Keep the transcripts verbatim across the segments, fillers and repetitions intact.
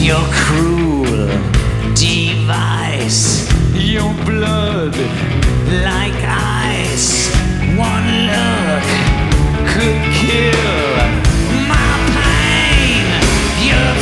your cruel device, your blood like ice. One look could kill my pain, your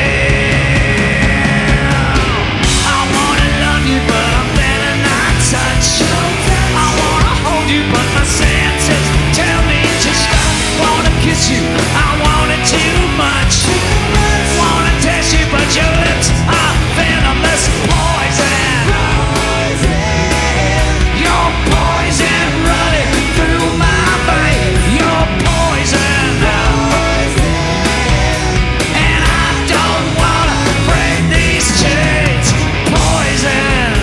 thrill. I wanna love you, but I'm better not touch. I wanna hold you, but my senses tell me to stop. Wanna kiss you, I want it too much. Wanna taste you, but your lips are venomous. Poison, you're poison running through my veins. You're poison, and I don't wanna break these chains. Poison,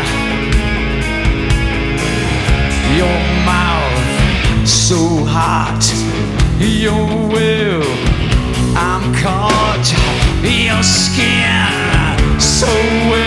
your mouth so hot, your will, I'm caught. Your skin so well.